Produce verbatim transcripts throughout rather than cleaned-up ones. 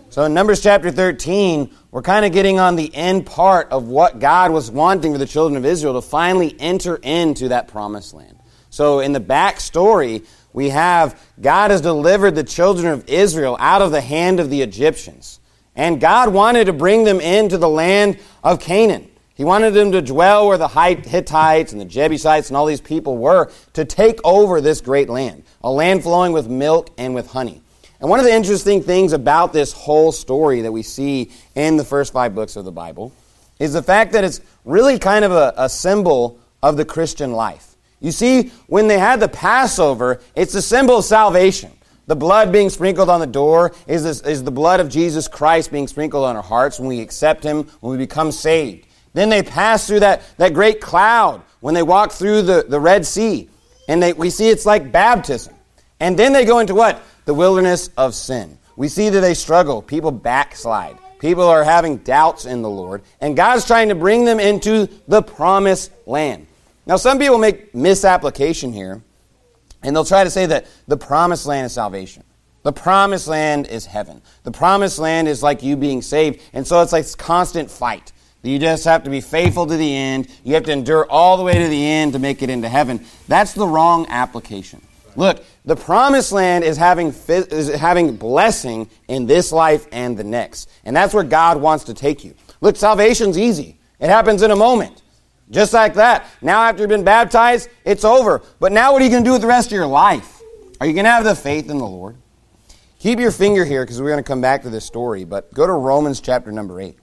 So in Numbers chapter thirteen, we're kind of getting on the end part of what God was wanting for the children of Israel to finally enter into that promised land. So in the backstory, we have God has delivered the children of Israel out of the hand of the Egyptians. And God wanted to bring them into the land of Canaan. He wanted them to dwell where the Hittites and the Jebusites and all these people were, to take over this great land, a land flowing with milk and with honey. And one of the interesting things about this whole story that we see in the first five books of the Bible is the fact that it's really kind of a, a symbol of the Christian life. You see, when they had the Passover, it's a symbol of salvation. The blood being sprinkled on the door is, this, is the blood of Jesus Christ being sprinkled on our hearts when we accept Him, when we become saved. Then they pass through that, that great cloud when they walk through the, the Red Sea. And they, we see it's like baptism. And then they go into what? The wilderness of sin. We see that they struggle. People backslide. People are having doubts in the Lord. And God's trying to bring them into the promised land. Now, some people make misapplication here. And they'll try to say that the promised land is salvation. The promised land is heaven. The promised land is like you being saved. And so it's like this constant fight. You just have to be faithful to the end. You have to endure all the way to the end to make it into heaven. That's the wrong application. Look, the promised land is having is having blessing in this life and the next. And that's where God wants to take you. Look, salvation's easy. It happens in a moment. Just like that. Now after you've been baptized, it's over. But now what are you going to do with the rest of your life? Are you going to have the faith in the Lord? Keep your finger here because we're going to come back to this story. But go to Romans chapter number eight.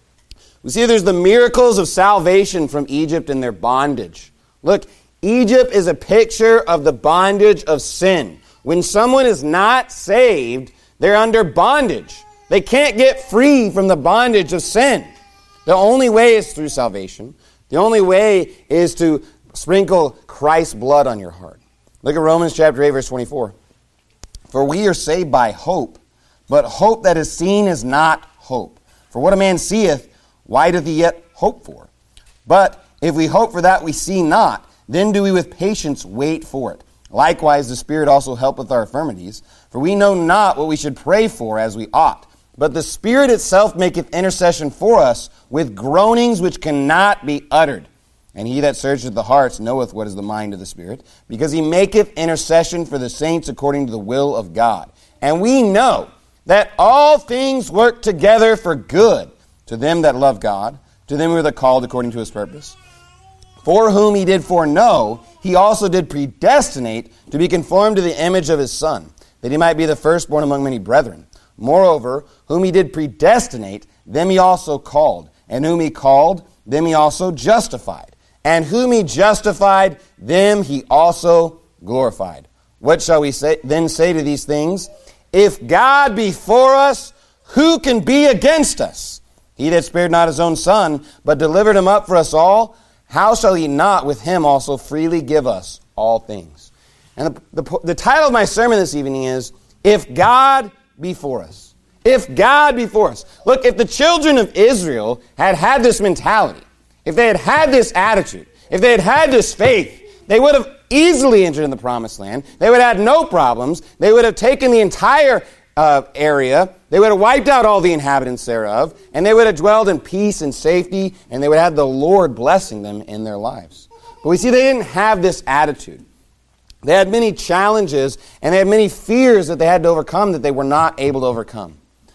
We see there's the miracles of salvation from Egypt and their bondage. Look, Egypt is a picture of the bondage of sin. When someone is not saved, they're under bondage. They can't get free from the bondage of sin. The only way is through salvation. The only way is to sprinkle Christ's blood on your heart. Look at Romans chapter eight, verse twenty-four. For we are saved by hope, but hope that is seen is not hope. For what a man seeth, why doth he yet hope for? But if we hope for that we see not, then do we with patience wait for it. Likewise, the Spirit also helpeth our infirmities, for we know not what we should pray for as we ought. But the Spirit itself maketh intercession for us with groanings which cannot be uttered. And he that searcheth the hearts knoweth what is the mind of the Spirit, because he maketh intercession for the saints according to the will of God. And we know that all things work together for good, to them that love God, to them who are the called according to His purpose. For whom He did foreknow, He also did predestinate to be conformed to the image of His Son, that He might be the firstborn among many brethren. Moreover, whom He did predestinate, them He also called. And whom He called, them He also justified. And whom He justified, them He also glorified. What shall we say, then say to these things? If God be for us, who can be against us? He that spared not His own Son, but delivered Him up for us all, how shall He not with Him also freely give us all things? And the, the, the title of my sermon this evening is, If God be for us. If God be for us. Look, if the children of Israel had had this mentality, if they had had this attitude, if they had had this faith, they would have easily entered in the promised land. They would have had no problems. They would have taken the entire uh, area. They would have wiped out all the inhabitants thereof, and they would have dwelled in peace and safety, and they would have the Lord blessing them in their lives. But we see they didn't have this attitude. They had many challenges, and they had many fears that they had to overcome that they were not able to overcome.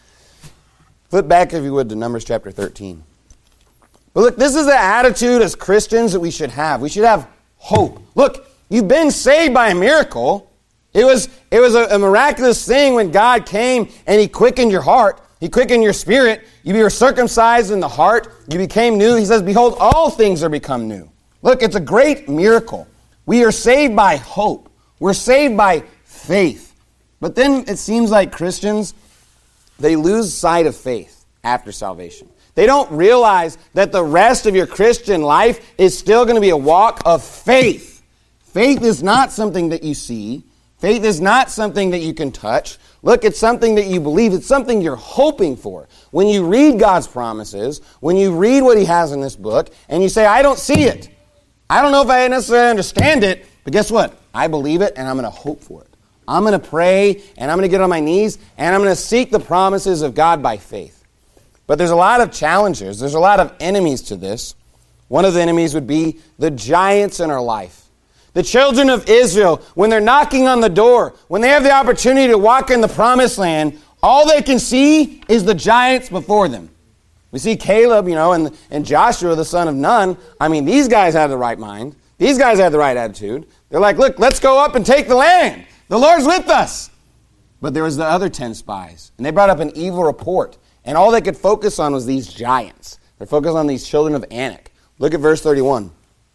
Flip back, if you would, to Numbers chapter thirteen. But look, this is the attitude as Christians that we should have. We should have hope. Look, you've been saved by a miracle. It was, it was a, a miraculous thing when God came and He quickened your heart. He quickened your spirit. You were circumcised in the heart. You became new. He says, behold, all things are become new. Look, it's a great miracle. We are saved by hope. We're saved by faith. But then it seems like Christians, they lose sight of faith after salvation. They don't realize that the rest of your Christian life is still going to be a walk of faith. Faith is not something that you see. Faith is not something that you can touch. Look, it's something that you believe. It's something you're hoping for. When you read God's promises, when you read what He has in this book, and you say, I don't see it. I don't know if I necessarily understand it, but guess what? I believe it, and I'm going to hope for it. I'm going to pray, and I'm going to get on my knees, and I'm going to seek the promises of God by faith. But there's a lot of challenges. There's a lot of enemies to this. One of the enemies would be the giants in our life. The children of Israel, when they're knocking on the door, when they have the opportunity to walk in the promised land, all they can see is the giants before them. We see Caleb, you know, and, and Joshua, the son of Nun. I mean, these guys had the right mind. These guys had the right attitude. They're like, look, let's go up and take the land. The Lord's with us. But there was the other ten spies, and they brought up an evil report. And all they could focus on was these giants. They're focused on these children of Anak. Look at verse thirty-one.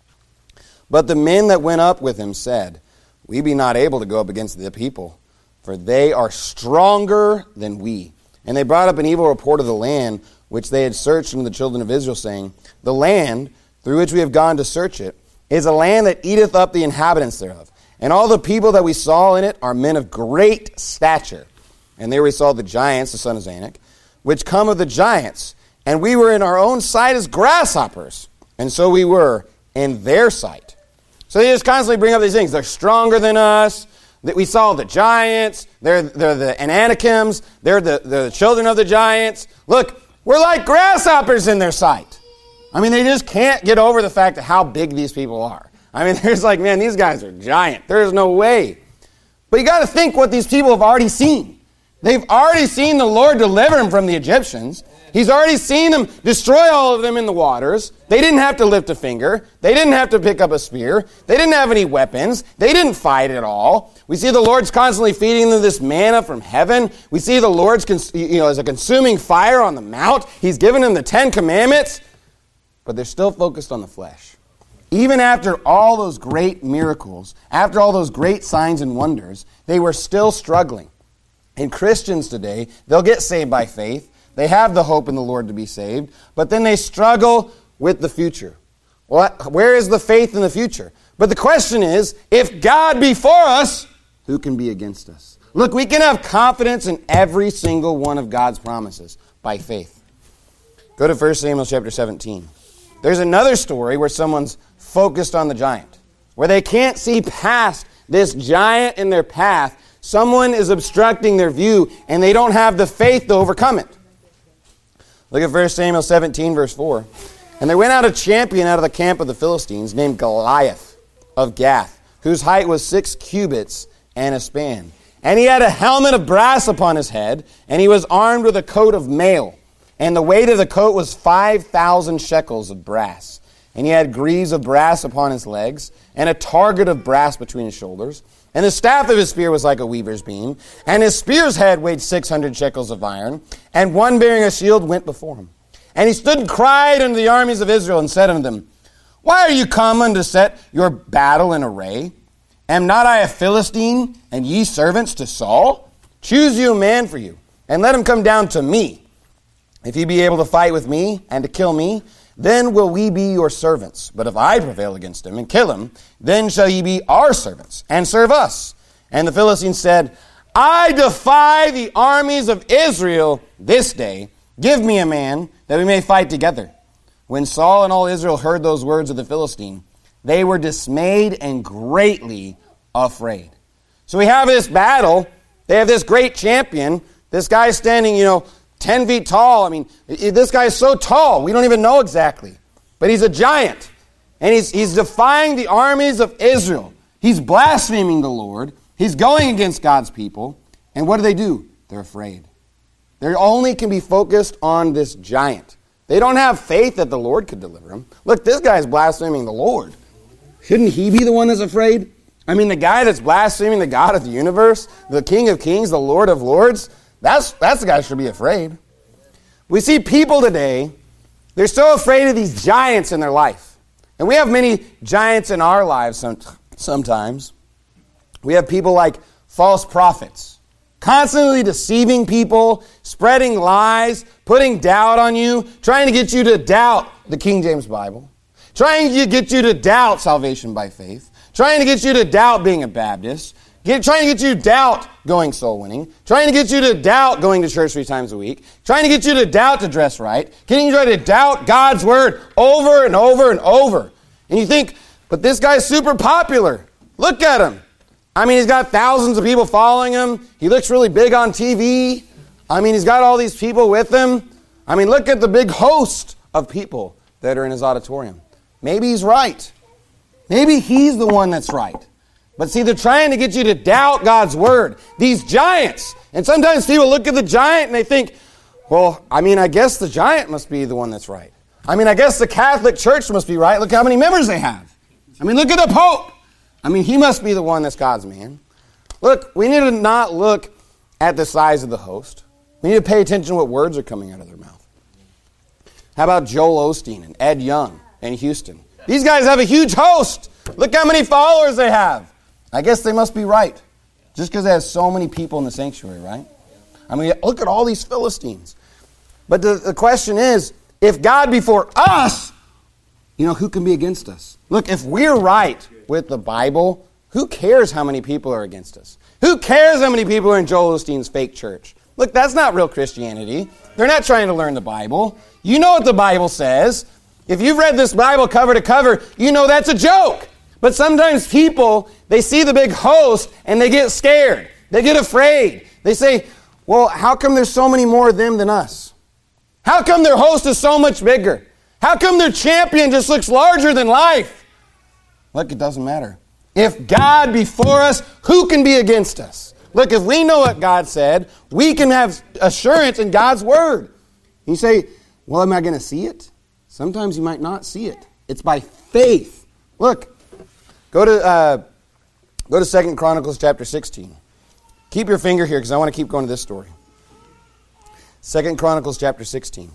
But the men that went up with him said, we be not able to go up against the people, for they are stronger than we. And they brought up an evil report of the land, which they had searched unto the children of Israel, saying, the land through which we have gone to search it is a land that eateth up the inhabitants thereof. And all the people that we saw in it are men of great stature. And there we saw the giants, the son of Anak, which come of the giants. And we were in our own sight as grasshoppers. And so we were in their sight. So they just constantly bring up these things. They're stronger than us. That we saw the giants. They're, they're the Anakims. They're the, the children of the giants. Look, we're like grasshoppers in their sight. I mean, they just can't get over the fact of how big these people are. I mean, there's like, man, these guys are giant. There's no way. But you got to think what these people have already seen. They've already seen the Lord deliver them from the Egyptians. He's already seen them destroy all of them in the waters. They didn't have to lift a finger. They didn't have to pick up a spear. They didn't have any weapons. They didn't fight at all. We see the Lord's constantly feeding them this manna from heaven. We see the Lord's, cons- you know, as a consuming fire on the mount. He's given them the Ten Commandments. But they're still focused on the flesh. Even after all those great miracles, after all those great signs and wonders, they were still struggling. And Christians today, they'll get saved by faith. They have the hope in the Lord to be saved, but then they struggle with the future. Well, where is the faith in the future? But the question is, if God be for us, who can be against us? Look, we can have confidence in every single one of God's promises by faith. Go to First Samuel chapter seventeen. There's another story where someone's focused on the giant, where they can't see past this giant in their path. Someone is obstructing their view, and they don't have the faith to overcome it. Look at First Samuel seventeen, verse four. And there went out a champion out of the camp of the Philistines named Goliath of Gath, whose height was six cubits and a span. And he had a helmet of brass upon his head, and he was armed with a coat of mail. And the weight of the coat was five thousand shekels of brass. And he had greaves of brass upon his legs, and a target of brass between his shoulders. And the staff of his spear was like a weaver's beam. And his spear's head weighed six hundred shekels of iron. And one bearing a shield went before him. And he stood and cried unto the armies of Israel, and said unto them, why are you come unto set your battle in array? Am not I a Philistine, and ye servants to Saul? Choose you a man for you, and let him come down to me. If ye be able to fight with me, and to kill me, then will we be your servants. But if I prevail against him and kill him, then shall ye be our servants, and serve us. And the Philistines said, I defy the armies of Israel this day. Give me a man, that we may fight together. When Saul and all Israel heard those words of the Philistine, they were dismayed and greatly afraid. So we have this battle. They have this great champion. This guy standing, you know, ten feet tall. I mean, this guy is so tall, we don't even know exactly. But he's a giant. And he's, he's defying the armies of Israel. He's blaspheming the Lord. He's going against God's people. And what do they do? They're afraid. They only can be focused on this giant. They don't have faith that the Lord could deliver them. Look, this guy's blaspheming the Lord. Shouldn't he be the one that's afraid? I mean, the guy that's blaspheming the God of the universe, the King of kings, the Lord of lords, That's, that's the guy who should be afraid. We see people today, they're so afraid of these giants in their life. And we have many giants in our lives some, sometimes. We have people like false prophets, constantly deceiving people, spreading lies, putting doubt on you, trying to get you to doubt the King James Bible, trying to get you to doubt salvation by faith, trying to get you to doubt being a Baptist, Get, trying to get you to doubt going soul winning, trying to get you to doubt going to church three times a week, trying to get you to doubt to dress right, getting you to try to doubt God's word over and over and over. And you think, but this guy's super popular. Look at him. I mean, he's got thousands of people following him. He looks really big on T V. I mean, he's got all these people with him. I mean, look at the big host of people that are in his auditorium. Maybe he's right. Maybe he's the one that's right. But see, they're trying to get you to doubt God's word. These giants. And sometimes people look at the giant and they think, well, I mean, I guess the giant must be the one that's right. I mean, I guess the Catholic Church must be right. Look how many members they have. I mean, look at the Pope. I mean, he must be the one that's God's man. Look, we need to not look at the size of the host. We need to pay attention to what words are coming out of their mouth. How about Joel Osteen and Ed Young in Houston? These guys have a huge host. Look how many followers they have. I guess they must be right. Just because they have so many people in the sanctuary, right? I mean, look at all these Philistines. But the, the question is, if God be for us, you know, who can be against us? Look, if we're right with the Bible, who cares how many people are against us? Who cares how many people are in Joel Osteen's fake church? Look, that's not real Christianity. They're not trying to learn the Bible. You know what the Bible says. If you've read this Bible cover to cover, you know that's a joke. But sometimes people, they see the big host and they get scared. They get afraid. They say, well, how come there's so many more of them than us? How come their host is so much bigger? How come their champion just looks larger than life? Look, it doesn't matter. If God be for us, who can be against us? Look, if we know what God said, we can have assurance in God's word. You say, well, am I going to see it? Sometimes you might not see it. It's by faith. Look, go to uh, go to Second Chronicles chapter sixteen. Keep your finger here because I want to keep going to this story. Second Chronicles chapter sixteen.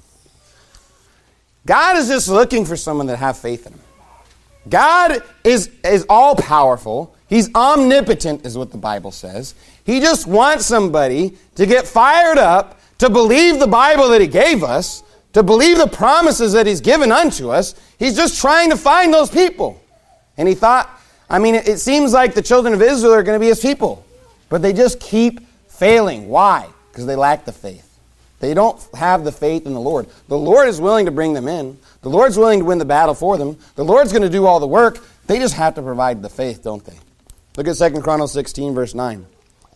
God is just looking for someone that have faith in him. God is, is all-powerful. He's omnipotent, is what the Bible says. He just wants somebody to get fired up, to believe the Bible that he gave us, to believe the promises that he's given unto us. He's just trying to find those people. And he thought, I mean, it, it seems like the children of Israel are going to be his people. But they just keep failing. Why? Because they lack the faith. They don't have the faith in the Lord. The Lord is willing to bring them in. The Lord's willing to win the battle for them. The Lord's going to do all the work. They just have to provide the faith, don't they? Look at Second Chronicles sixteen, verse nine.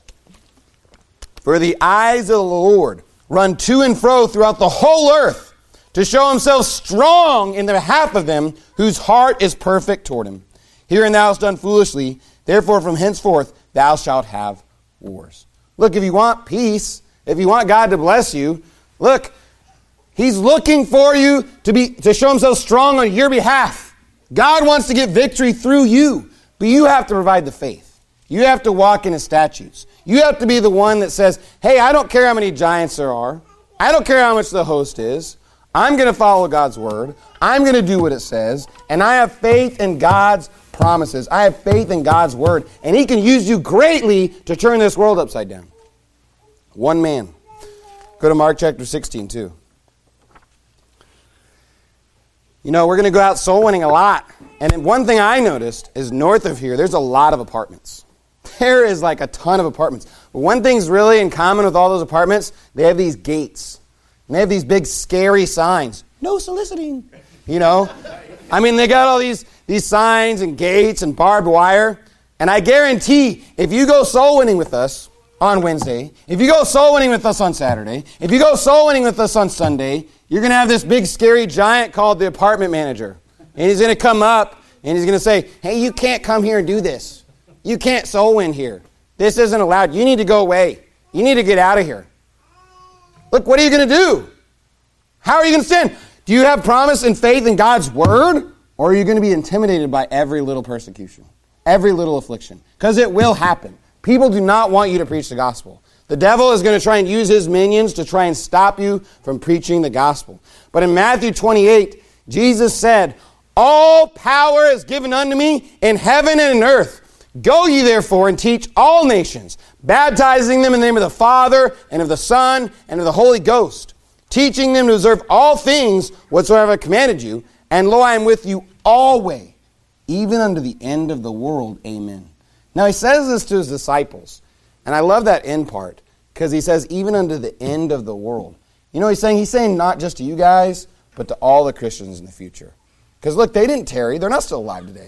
For the eyes of the Lord run to and fro throughout the whole earth to show himself strong in the behalf of them whose heart is perfect toward him. Herein thou hast done foolishly. Therefore from henceforth thou shalt have wars. Look, if you want peace, if you want God to bless you, look, he's looking for you to be to show himself strong on your behalf. God wants to get victory through you, but you have to provide the faith. You have to walk in his statutes. You have to be the one that says, hey, I don't care how many giants there are. I don't care how much the host is. I'm going to follow God's word. I'm going to do what it says. And I have faith in God's promises. I have faith in God's word. And he can use you greatly to turn this world upside down. One man. Go to Mark chapter sixteen, too. You know, we're going to go out soul winning a lot. And one thing I noticed is north of here, there's a lot of apartments. There is like a ton of apartments. But one thing's really in common with all those apartments, they have these gates. And they have these big scary signs. No soliciting. You know? I mean, they got all these, these signs and gates and barbed wire. And I guarantee if you go soul winning with us on Wednesday, if you go soul winning with us on Saturday, if you go soul winning with us on Sunday, you're going to have this big scary giant called the apartment manager. And he's going to come up and he's going to say, hey, you can't come here and do this. You can't soul win here. This isn't allowed. You need to go away. You need to get out of here. Look, what are you going to do? How are you going to stand? Do you have promise and faith in God's word? Or are you going to be intimidated by every little persecution? Every little affliction? Because it will happen. People do not want you to preach the gospel. The devil is going to try and use his minions to try and stop you from preaching the gospel. But in Matthew twenty-eight, Jesus said, all power is given unto me in heaven and in earth. Go ye therefore and teach all nations, baptizing them in the name of the Father and of the Son and of the Holy Ghost, teaching them to observe all things whatsoever I commanded you. And lo, I am with you always, even unto the end of the world. Amen. Now he says this to his disciples. And I love that end part because he says, even unto the end of the world. You know what he's saying? He's saying not just to you guys, but to all the Christians in the future. Because look, they didn't tarry. They're not still alive today.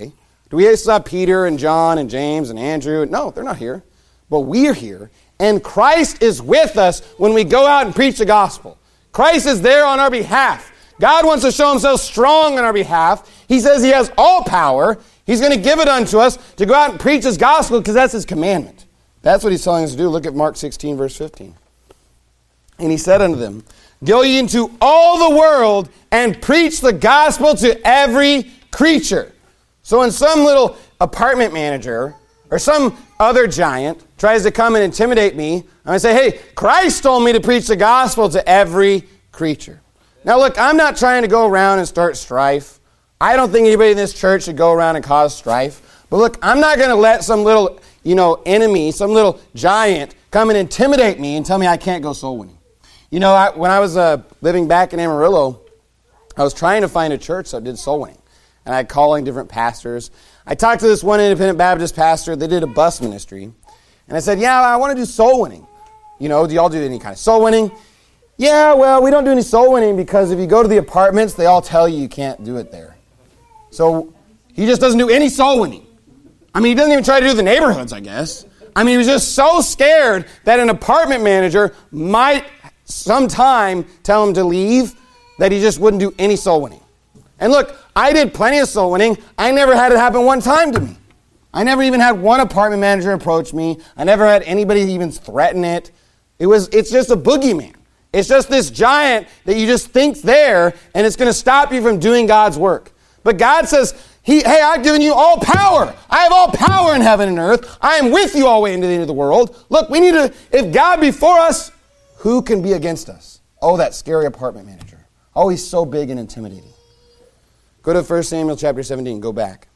Do we still have Peter and John and James and Andrew? No, they're not here. But we're here. And Christ is with us when we go out and preach the gospel. Christ is there on our behalf. God wants to show himself strong on our behalf. He says he has all power. He's going to give it unto us to go out and preach his gospel because that's his commandment. That's what he's telling us to do. Look at Mark sixteen, verse fifteen. And he said unto them, go ye into all the world and preach the gospel to every creature. So when some little apartment manager or some other giant tries to come and intimidate me, I say, hey, Christ told me to preach the gospel to every creature. Now look, I'm not trying to go around and start strife. I don't think anybody in this church should go around and cause strife. But look, I'm not going to let some little, you know, enemy, some little giant come and intimidate me and tell me I can't go soul winning. You know, I, when I was uh, living back in Amarillo, I was trying to find a church that did soul winning. And I calling different pastors. I talked to this one independent Baptist pastor. They did a bus ministry. And I said, yeah, I want to do soul winning. You know, do y'all do any kind of soul winning? Yeah, well, we don't do any soul winning because if you go to the apartments, they all tell you you can't do it there. So he just doesn't do any soul winning. I mean, he doesn't even try to do the neighborhoods, I guess. I mean, he was just so scared that an apartment manager might sometime tell him to leave that he just wouldn't do any soul winning. And look, I did plenty of soul winning. I never had it happen one time to me. I never even had one apartment manager approach me. I never had anybody even threaten it. It was, it's just a boogeyman. It's just this giant that you just think's there, and it's going to stop you from doing God's work. But God says, he, hey, I've given you all power. I have all power in heaven and earth. I am with you all the way into the end of the world. Look, we need to, if God be for us, who can be against us? Oh, that scary apartment manager. Oh, he's so big and intimidating. Go to First Samuel chapter seventeen. Go back.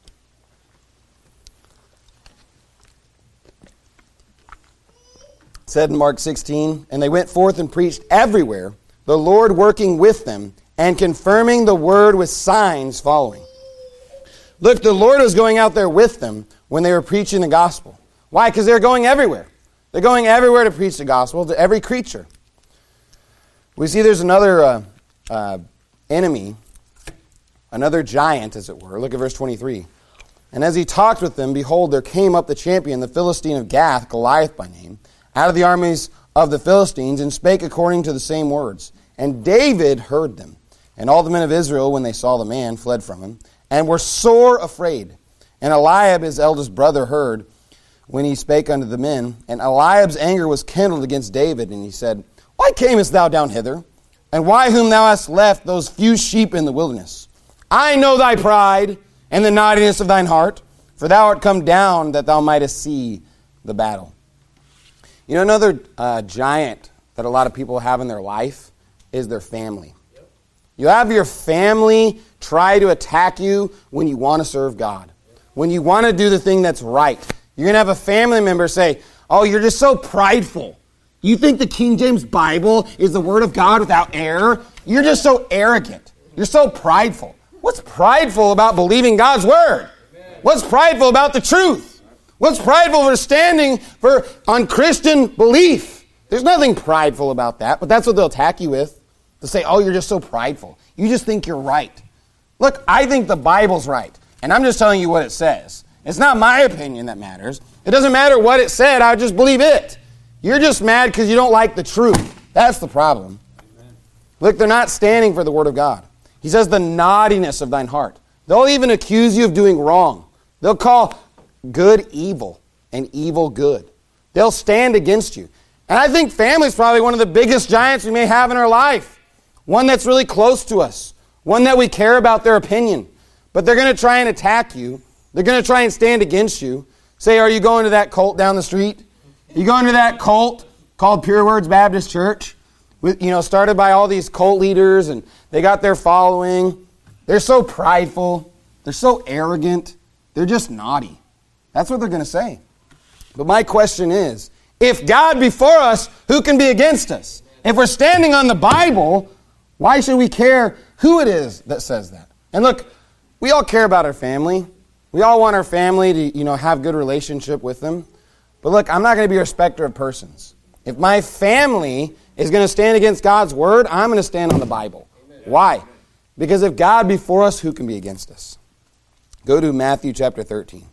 It said in Mark sixteen, and they went forth and preached everywhere, the Lord working with them and confirming the word with signs following. Look, the Lord was going out there with them when they were preaching the gospel. Why? Because they're going everywhere. They're going everywhere to preach the gospel to every creature. We see there's another uh, uh, enemy, another giant, as it were. Look at verse twenty-three. And as he talked with them, behold, there came up the champion, the Philistine of Gath, Goliath by name, out of the armies of the Philistines, and spake according to the same words. And David heard them. And all the men of Israel, when they saw the man, fled from him, and were sore afraid. And Eliab, his eldest brother, heard when he spake unto the men. And Eliab's anger was kindled against David, and he said, why camest thou down hither? And why whom thou hast left those few sheep in the wilderness? I know thy pride and the naughtiness of thine heart, for thou art come down that thou mightest see the battle. You know, another uh, giant that a lot of people have in their life is their family. You have your family try to attack you when you want to serve God, when you want to do the thing that's right. You're going to have a family member say, oh, you're just so prideful. You think the King James Bible is the Word of God without error? You're just so arrogant. You're so prideful. What's prideful about believing God's Word? What's prideful about the truth? What's prideful for standing for on Christian belief? There's nothing prideful about that, but that's what they'll attack you with. They'll say, oh, you're just so prideful. You just think you're right. Look, I think the Bible's right, and I'm just telling you what it says. It's not my opinion that matters. It doesn't matter what it said. I just believe it. You're just mad because you don't like the truth. That's the problem. Amen. Look, they're not standing for the Word of God. He says the naughtiness of thine heart. They'll even accuse you of doing wrong. They'll call good evil and evil good. They'll stand against you. And I think family is probably one of the biggest giants we may have in our life. One that's really close to us. One that we care about their opinion. But they're going to try and attack you. They're going to try and stand against you. Say, are you going to that cult down the street? You go into that cult called Pure Words Baptist Church, with, you know, started by all these cult leaders, and they got their following. They're so prideful. They're so arrogant. They're just naughty. That's what they're going to say. But my question is, if God be for us, who can be against us? If we're standing on the Bible, why should we care who it is that says that? And look, we all care about our family. We all want our family to, you know, have good relationship with them. But look, I'm not going to be a respecter of persons. If my family is going to stand against God's Word, I'm going to stand on the Bible. Amen. Why? Because if God be for us, who can be against us? Go to Matthew chapter thirteen.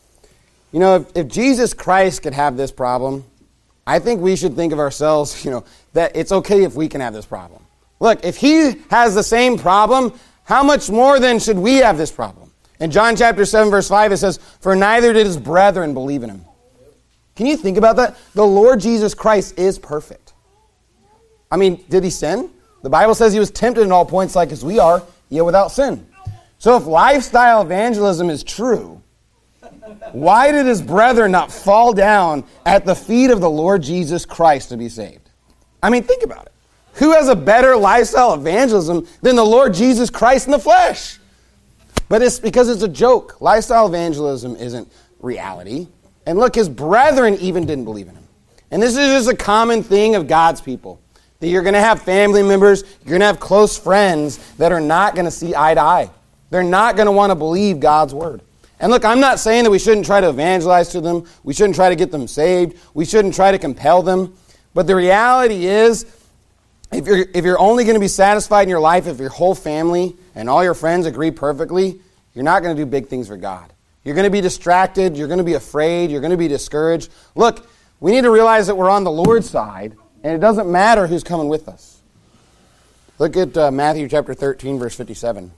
You know, if, if Jesus Christ could have this problem, I think we should think of ourselves, you know, that it's okay if we can have this problem. Look, if he has the same problem, how much more then should we have this problem? In John chapter seven, verse five, it says, "For neither did his brethren believe in him." Can you think about that? The Lord Jesus Christ is perfect. I mean, did he sin? The Bible says he was tempted in all points like as we are, yet without sin. So if lifestyle evangelism is true, why did his brethren not fall down at the feet of the Lord Jesus Christ to be saved? I mean, think about it. Who has a better lifestyle evangelism than the Lord Jesus Christ in the flesh? But it's because it's a joke. Lifestyle evangelism isn't reality. And look, his brethren even didn't believe in him. And this is just a common thing of God's people. That you're going to have family members, you're going to have close friends that are not going to see eye to eye. They're not going to want to believe God's word. And look, I'm not saying that we shouldn't try to evangelize to them. We shouldn't try to get them saved. We shouldn't try to compel them. But the reality is, if you're, if you're only going to be satisfied in your life if your whole family and all your friends agree perfectly, you're not going to do big things for God. You're going to be distracted. You're going to be afraid. You're going to be discouraged. Look, we need to realize that we're on the Lord's side, and it doesn't matter who's coming with us. Look at uh, Matthew chapter thirteen, verse fifty-seven.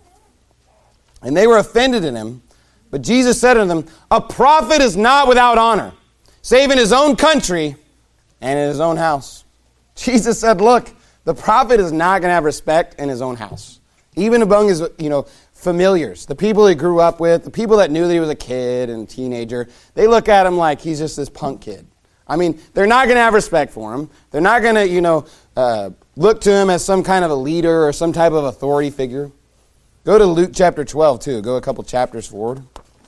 "And they were offended in him, but Jesus said unto them, A prophet is not without honor, save in his own country and in his own house." Jesus said, look, the prophet is not going to have respect in his own house. Even among his, you know, familiars, the people he grew up with, the people that knew that he was a kid and teenager, they look at him like he's just this punk kid. I mean, they're not going to have respect for him. They're not going to, you know, uh, look to him as some kind of a leader or some type of authority figure. Go to Luke chapter twelve, too. Go a couple chapters forward.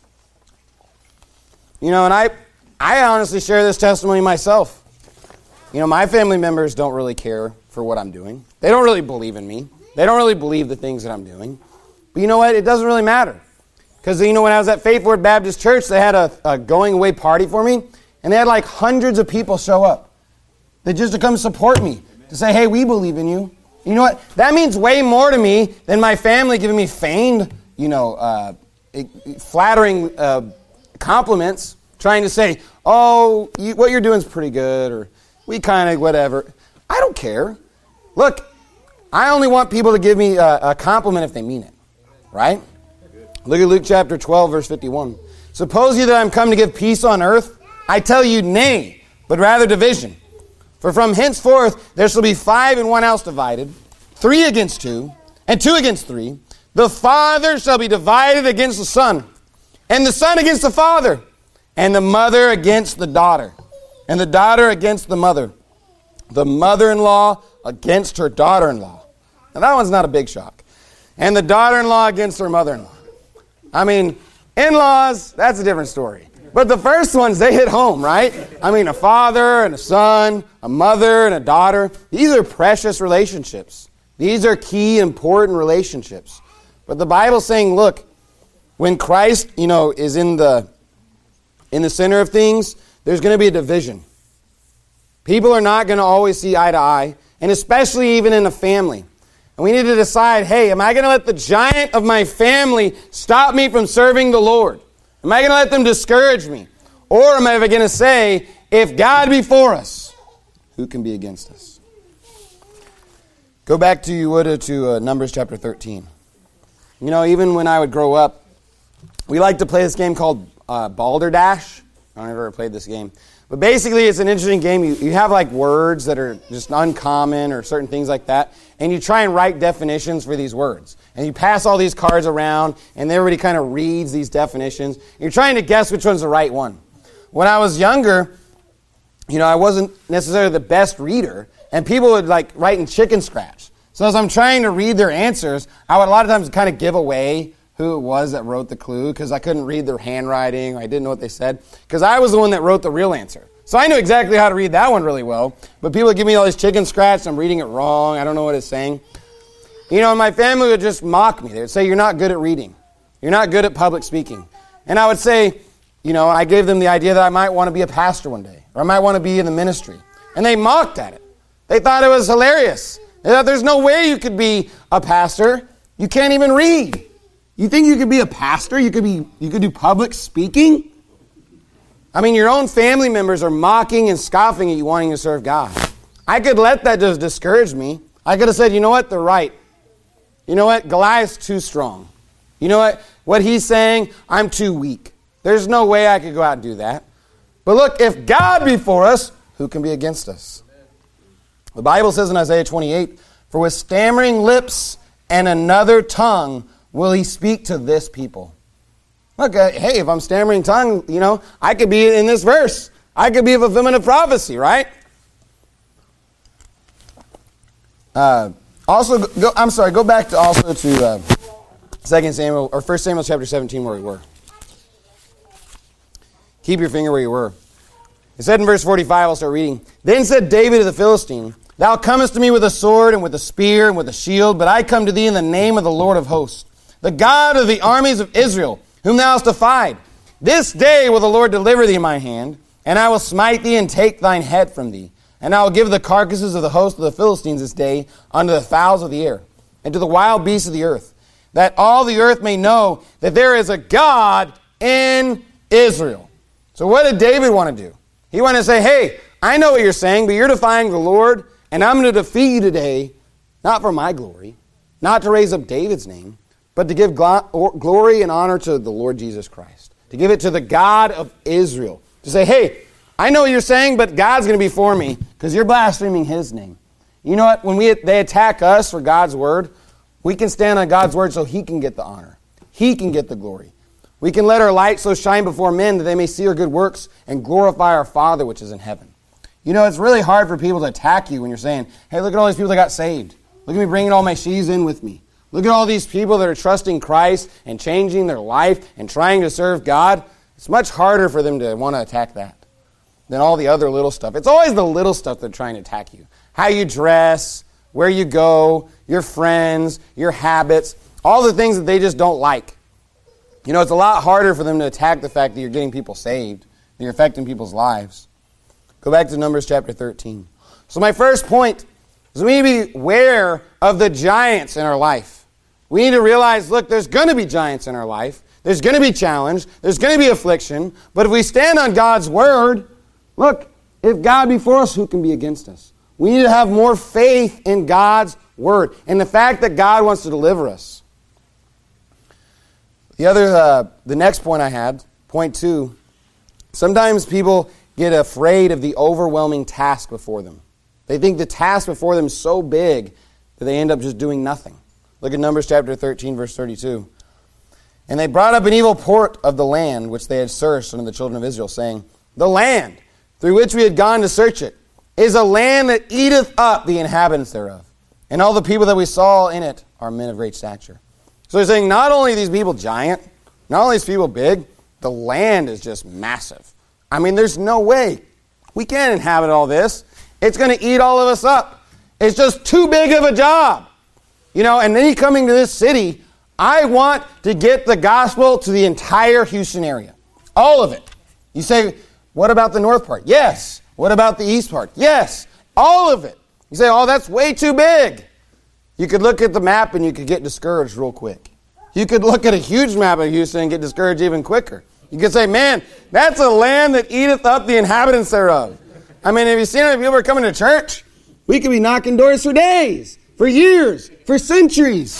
You know, and I, I honestly share this testimony myself. You know, my family members don't really care for what I'm doing. They don't really believe in me. They don't really believe the things that I'm doing. But you know what? It doesn't really matter. Because, you know, when I was at Faith Word Baptist Church, they had a, a going-away party for me. And they had like hundreds of people show up. They just to come support me. To say, hey, we believe in you. You know what? That means way more to me than my family giving me feigned, you know, uh, flattering uh, compliments. Trying to say, oh, you, what you're doing is pretty good. Or we kind of whatever. I don't care. Look, I only want people to give me a, a compliment if they mean it. Right? Look at Luke chapter twelve, verse fifty-one. "Suppose you that I'm come to give peace on earth? I tell you, nay, but rather division. For from henceforth there shall be five in one house divided, three against two, and two against three. The father shall be divided against the son, and the son against the father, and the mother against the daughter, and the daughter against the mother, the mother-in-law against her daughter-in-law." Now that one's not a big shock. "And the daughter-in-law against her mother-in-law." I mean, in-laws, that's a different story. But the first ones, they hit home, right? I mean, a father and a son, a mother and a daughter. These are precious relationships. These are key, important relationships. But the Bible's saying, look, when Christ, you know, is in the in the center of things, there's going to be a division. People are not going to always see eye to eye, and especially even in a family. And we need to decide, hey, am I going to let the giant of my family stop me from serving the Lord? Am I going to let them discourage me? Or am I going to say, if God be for us, who can be against us? Go back to, you would, to uh, Numbers chapter thirteen. You know, even when I would grow up, we like to play this game called uh, Balderdash. I don't know if you've ever played this game. But basically, it's an interesting game. You, you have like words that are just uncommon or certain things like that. And you try and write definitions for these words. And you pass all these cards around, and everybody kind of reads these definitions. You're trying to guess which one's the right one. When I was younger, you know, I wasn't necessarily the best reader, and people would like write in chicken scratch. So as I'm trying to read their answers, I would a lot of times kind of give away who it was that wrote the clue because I couldn't read their handwriting, or I didn't know what they said, because I was the one that wrote the real answer. So I knew exactly how to read that one really well, but people would give me all these chicken scratch, I'm reading it wrong, I don't know what it's saying. You know, my family would just mock me. They would say, you're not good at reading. You're not good at public speaking. And I would say, you know, I gave them the idea that I might want to be a pastor one day, or I might want to be in the ministry. And they mocked at it. They thought it was hilarious. They thought there's no way you could be a pastor. You can't even read. You think you could be a pastor? You could be you could do public speaking? I mean, your own family members are mocking and scoffing at you wanting to serve God. I could let that just discourage me. I could have said, you know what, they're right. You know what, Goliath's too strong. You know what, what he's saying, I'm too weak. There's no way I could go out and do that. But look, if God be for us, who can be against us? The Bible says in Isaiah twenty-eight, for with stammering lips and another tongue will he speak to this people. Look, uh, hey, if I'm stammering tongue, you know, I could be in this verse. I could be a fulfillment of prophecy, right? Uh, also, go, I'm sorry, go back to also to uh, Second Samuel, or First Samuel chapter seventeen where we were. Keep your finger where you were. It said in verse forty-five, I'll start reading. Then said David to the Philistine, thou comest to me with a sword and with a spear and with a shield, but I come to thee in the name of the Lord of hosts, the God of the armies of Israel, whom thou hast defied. This day will the Lord deliver thee in my hand, and I will smite thee and take thine head from thee. And I will give the carcasses of the host of the Philistines this day unto the fowls of the air, and to the wild beasts of the earth, that all the earth may know that there is a God in Israel. So what did David want to do? He wanted to say, hey, I know what you're saying, but you're defying the Lord, and I'm going to defeat you today, not for my glory, not to raise up David's name, but to give glory and honor to the Lord Jesus Christ, to give it to the God of Israel, to say, hey, I know what you're saying, but God's going to be for me because you're blaspheming his name. You know what? When we they attack us for God's word, we can stand on God's word so he can get the honor. He can get the glory. We can let our light so shine before men that they may see our good works and glorify our Father which is in heaven. You know, it's really hard for people to attack you when you're saying, hey, look at all these people that got saved. Look at me bringing all my sheaves in with me. Look at all these people that are trusting Christ and changing their life and trying to serve God. It's much harder for them to want to attack that than all the other little stuff. It's always the little stuff they're trying to attack you. How you dress, where you go, your friends, your habits, all the things that they just don't like. You know, it's a lot harder for them to attack the fact that you're getting people saved, that you're affecting people's lives. Go back to Numbers chapter thirteen. So my first point is we need to be aware of the giants in our life. We need to realize, look, there's going to be giants in our life. There's going to be challenge. There's going to be affliction. But if we stand on God's word, look, if God be for us, who can be against us? We need to have more faith in God's word and the fact that God wants to deliver us. The other, uh, the next point I had, point two, sometimes people get afraid of the overwhelming task before them. They think the task before them is so big that they end up just doing nothing. Look at Numbers chapter thirteen, verse thirty-two. And they brought up an evil report of the land which they had searched unto the children of Israel, saying, the land through which we had gone to search it is a land that eateth up the inhabitants thereof. And all the people that we saw in it are men of great stature. So they're saying not only are these people giant, not only are these people big, the land is just massive. I mean, there's no way. We can't inhabit all this. It's going to eat all of us up. It's just too big of a job. You know, and then coming to this city, I want to get the gospel to the entire Houston area. All of it. You say, what about the north part? Yes. What about the east part? Yes. All of it. You say, oh, that's way too big. You could look at the map and you could get discouraged real quick. You could look at a huge map of Houston and get discouraged even quicker. You could say, man, that's a land that eateth up the inhabitants thereof. I mean, have you seen how many people are coming to church? We could be knocking doors for days, for years, for centuries.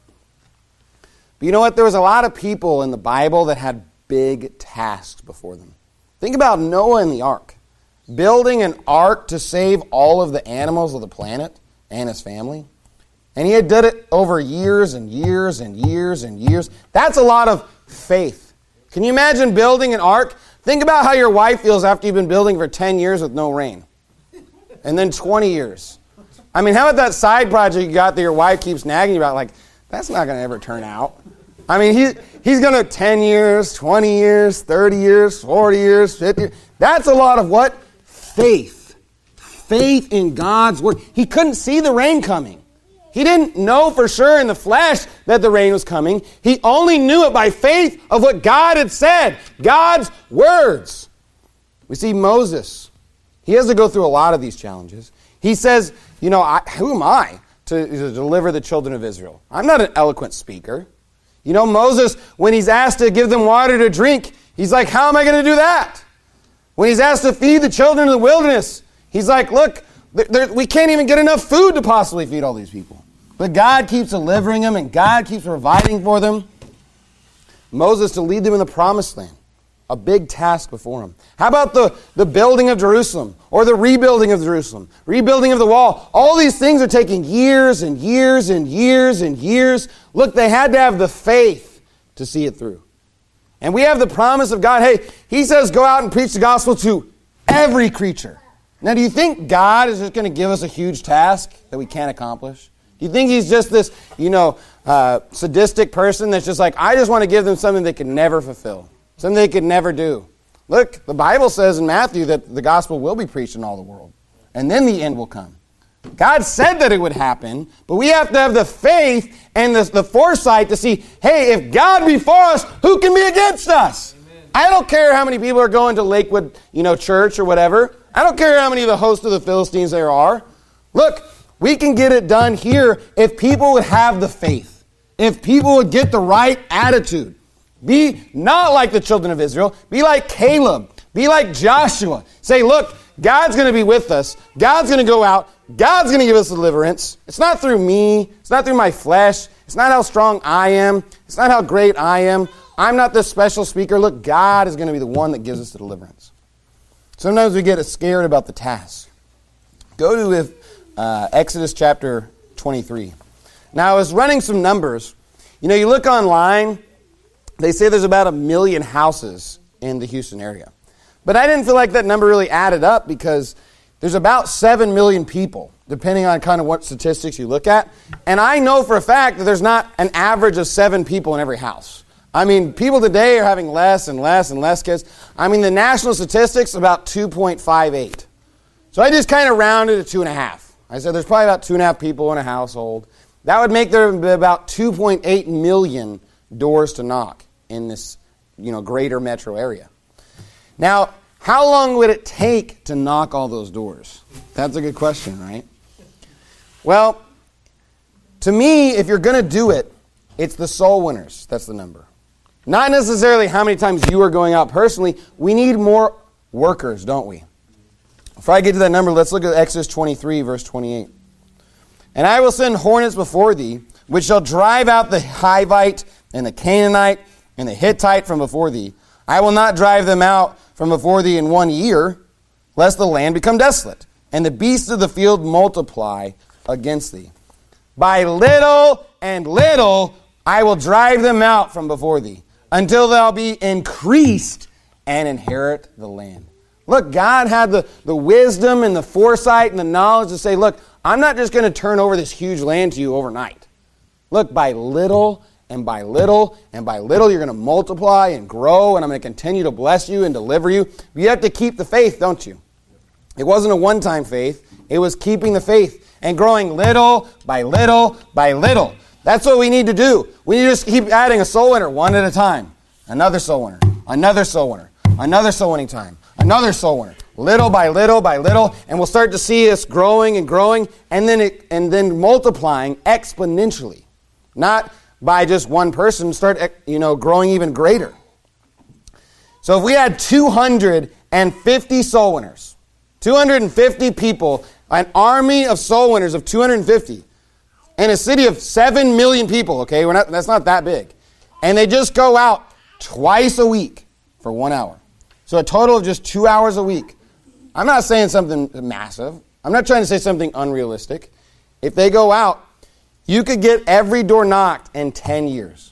But you know what? There was a lot of people in the Bible that had big tasks before them. Think about Noah and the ark. Building an ark to save all of the animals of the planet and his family. And he had done it over years and years and years and years. That's a lot of faith. Can you imagine building an ark? Think about how your wife feels after you've been building for ten years with no rain. And then twenty years. I mean, how about that side project you got that your wife keeps nagging you about? Like, that's not going to ever turn out. I mean, he, he's going to ten years, twenty years, thirty years, forty years, fifty years. That's a lot of what? Faith. Faith in God's word. He couldn't see the rain coming. He didn't know for sure in the flesh that the rain was coming. He only knew it by faith of what God had said. God's words. We see Moses. He has to go through a lot of these challenges. He says, you know, I, who am I to, to deliver the children of Israel? I'm not an eloquent speaker. You know, Moses, when he's asked to give them water to drink, he's like, how am I going to do that? When he's asked to feed the children of the wilderness, he's like, look, there, there, we can't even get enough food to possibly feed all these people. But God keeps delivering them, and God keeps providing for them. Moses to lead them in the promised land. A big task before him. How about the, the building of Jerusalem or the rebuilding of Jerusalem, rebuilding of the wall? All these things are taking years and years and years and years. Look, they had to have the faith to see it through. And we have the promise of God. Hey, he says go out and preach the gospel to every creature. Now, do you think God is just going to give us a huge task that we can't accomplish? Do you think he's just this, you know, uh, sadistic person that's just like, I just want to give them something they can never fulfill? Something they could never do. Look, the Bible says in Matthew that the gospel will be preached in all the world. And then the end will come. God said that it would happen, but we have to have the faith and the, the foresight to see, hey, if God be for us, who can be against us? Amen. I don't care how many people are going to Lakewood, you know, church or whatever. I don't care how many of the hosts of the Philistines there are. Look, we can get it done here if people would have the faith. If people would get the right attitude. Be not like the children of Israel. Be like Caleb. Be like Joshua. Say, look, God's going to be with us. God's going to go out. God's going to give us deliverance. It's not through me. It's not through my flesh. It's not how strong I am. It's not how great I am. I'm not this special speaker. Look, God is going to be the one that gives us the deliverance. Sometimes we get scared about the task. Go to uh, Exodus chapter twenty-three. Now, I was running some numbers. You know, you look online, they say there's about a million houses in the Houston area. But I didn't feel like that number really added up because there's about seven million people, depending on kind of what statistics you look at. And I know for a fact that there's not an average of seven people in every house. I mean, people today are having less and less and less kids. I mean, the national statistics about two point five eight. So I just kind of rounded to two and a half. I said there's probably about two and a half people in a household. That would make there about two point eight million doors to knock in this, you know, greater metro area. Now, how long would it take to knock all those doors? That's a good question, right? Well, to me, if you're going to do it, it's the soul winners. That's the number. Not necessarily how many times you are going out personally. We need more workers, don't we? Before I get to that number, let's look at Exodus twenty-three, verse twenty-eight. And I will send hornets before thee, which shall drive out the Hivite and the Canaanite and the Hittite from before thee. I will not drive them out from before thee in one year, lest the land become desolate, and the beasts of the field multiply against thee. By little and little I will drive them out from before thee, until thou be increased and inherit the land. Look, God had the, the wisdom and the foresight and the knowledge to say, look, I'm not just going to turn over this huge land to you overnight. Look, by little and by little and by little, you're going to multiply and grow, and I'm going to continue to bless you and deliver you. You have to keep the faith, don't you? It wasn't a one-time faith. It was keeping the faith and growing little by little by little. That's what we need to do. We need to just keep adding a soul winner one at a time. Another soul winner. Another soul winner. Another soul winning time. Another soul winner. Little by little by little. And we'll start to see us growing and growing and then it, and then multiplying exponentially. Not by just one person. Start, you know, growing even greater. So if we had two hundred fifty soul winners, two hundred fifty people, an army of soul winners of two hundred fifty, in a city of seven million people, okay, we're not, that's not that big. And they just go out twice a week for one hour. So a total of just two hours a week. I'm not saying something massive. I'm not trying to say something unrealistic. If they go out, you could get every door knocked in ten years.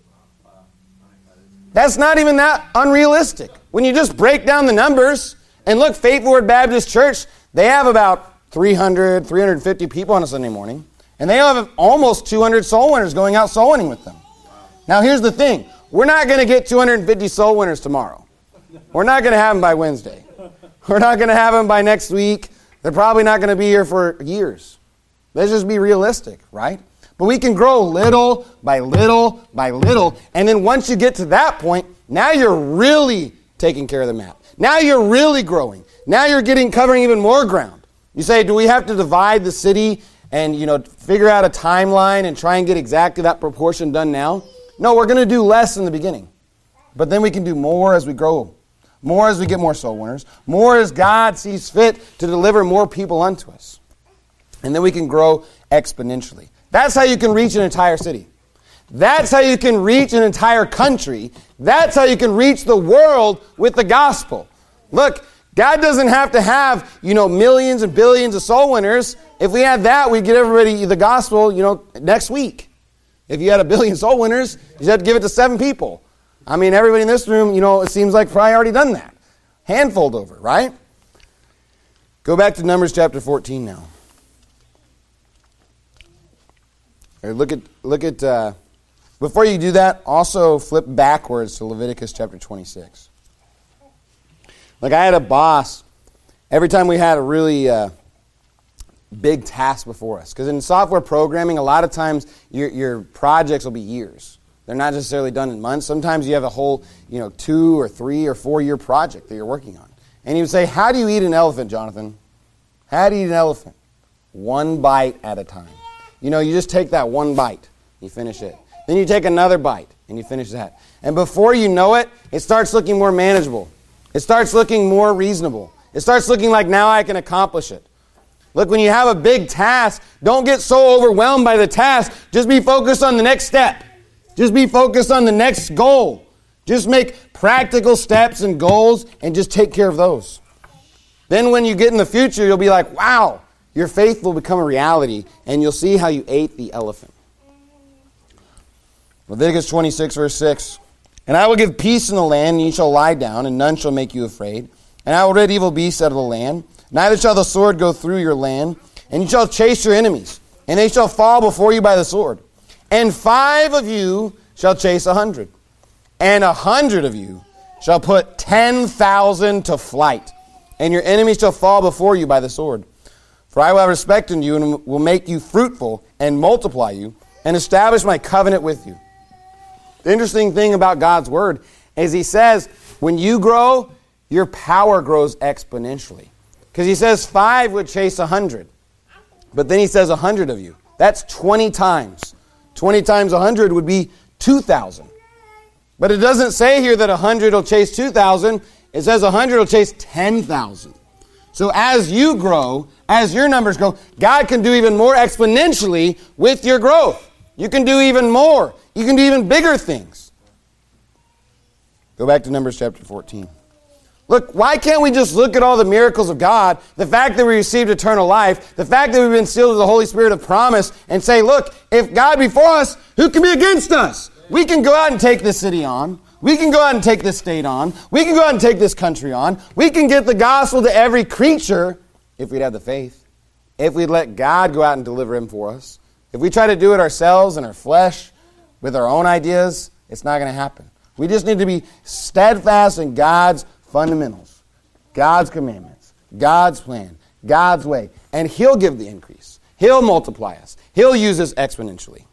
That's not even that unrealistic. When you just break down the numbers, and look, Faithful Word Baptist Church, they have about three hundred, three hundred fifty people on a Sunday morning. And they have almost two hundred soul winners going out soul winning with them. Now here's the thing. We're not going to get two hundred fifty soul winners tomorrow. We're not going to have them by Wednesday. We're not going to have them by next week. They're probably not going to be here for years. Let's just be realistic, right? But we can grow little by little by little. And then once you get to that point, now you're really taking care of the map. Now you're really growing. Now you're getting covering even more ground. You say, do we have to divide the city and, you know, figure out a timeline and try and get exactly that proportion done now? No, we're going to do less in the beginning. But then we can do more as we grow. More as we get more soul winners. More as God sees fit to deliver more people unto us. And then we can grow exponentially. That's how you can reach an entire city. That's how you can reach an entire country. That's how you can reach the world with the gospel. Look, God doesn't have to have, you know, millions and billions of soul winners. If we had that, we'd get everybody the gospel, you know, next week. If you had a billion soul winners, you had to give it to seven people. I mean, everybody in this room, you know, it seems like probably already done that. Handful over, right? Go back to Numbers chapter fourteen now. All right, look at, look at, uh, before you do that, also flip backwards to Leviticus chapter twenty-six. Like I had a boss, every time we had a really uh, big task before us. Because in software programming, a lot of times your, your projects will be years. They're not necessarily done in months. Sometimes you have a whole, you know, two or three or four year project that you're working on. And you would say, how do you eat an elephant, Jonathan? How do you eat an elephant? One bite at a time. You know, you just take that one bite, you finish it. Then you take another bite, and you finish that. And before you know it, it starts looking more manageable. It starts looking more reasonable. It starts looking like now I can accomplish it. Look, when you have a big task, don't get so overwhelmed by the task. Just be focused on the next step. Just be focused on the next goal. Just make practical steps and goals and just take care of those. Then when you get in the future, you'll be like, wow, your faith will become a reality and you'll see how you ate the elephant. Leviticus twenty-six, verse six. And I will give peace in the land, and ye shall lie down, and none shall make you afraid. And I will rid evil beasts out of the land. Neither shall the sword go through your land. And you shall chase your enemies, and they shall fall before you by the sword. And five of you shall chase a hundred. And a hundred of you shall put ten thousand to flight. And your enemies shall fall before you by the sword. For I will have respect in you, and will make you fruitful, and multiply you, and establish my covenant with you. The interesting thing about God's word is he says, when you grow, your power grows exponentially. Because he says five would chase a hundred. But then he says a hundred of you. That's twenty times. twenty times a hundred would be two thousand. But it doesn't say here that a hundred will chase two thousand. It says a hundred will chase ten thousand. So as you grow, as your numbers grow, God can do even more exponentially with your growth. You can do even more. You can do even bigger things. Go back to Numbers chapter fourteen. Look, why can't we just look at all the miracles of God, the fact that we received eternal life, the fact that we've been sealed with the Holy Spirit of promise, and say, look, if God be for us, who can be against us? We can go out and take this city on. We can go out and take this state on. We can go out and take this country on. We can get the gospel to every creature if we'd have the faith. If we'd let God go out and deliver him for us. If we try to do it ourselves in our flesh, with our own ideas, it's not going to happen. We just need to be steadfast in God's fundamentals, God's commandments, God's plan, God's way. And he'll give the increase. He'll multiply us. He'll use us exponentially.